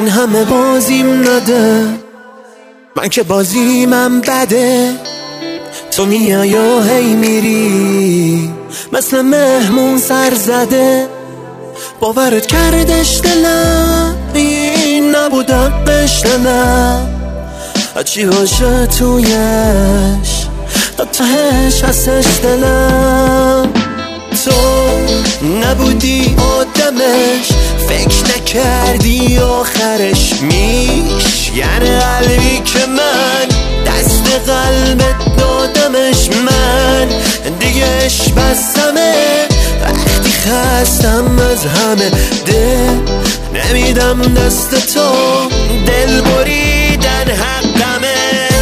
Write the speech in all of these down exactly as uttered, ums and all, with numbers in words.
این همه بازیم نده، من که بازیمم بده. تو میای و هی میری مثل مهمون سر زده. باورت کردش دلم این نبود حقش دلم، هرچی باشه تویش تا تهش هستش دلم. تو نبودی آدمش، فکر نکردی آخرش میش. یعنی قلبی که من دست قلبت دادمش، من دیگهش بستمه. وقتی خستم از همه دل نمیدم دست تو، دل بریدن حقمه.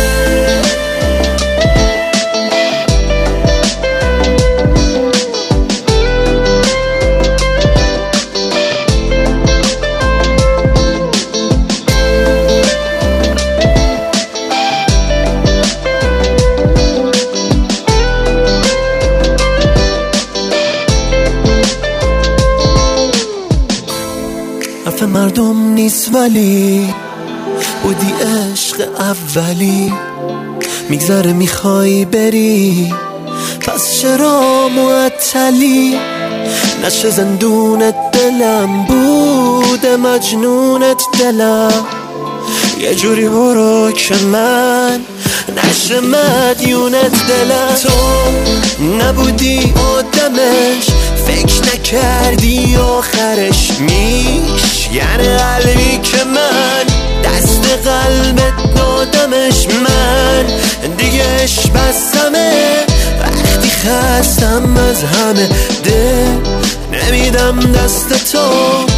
حرف مردم نیست ولی بودی عشق اولی. میگذره میخوای بری پس چرا معطلی؟ نشه زندونت دلم بوده مجنونت دلم. یه جوری برو که من نشه مدیونت دلم. تو نبودی آدمش، فکر نکردی آخرش میش. یعنی قلبی که من دست قلبت دادمش، من دیگهش بستمه. وقتی خستم از همه دل نمیدم دست تو،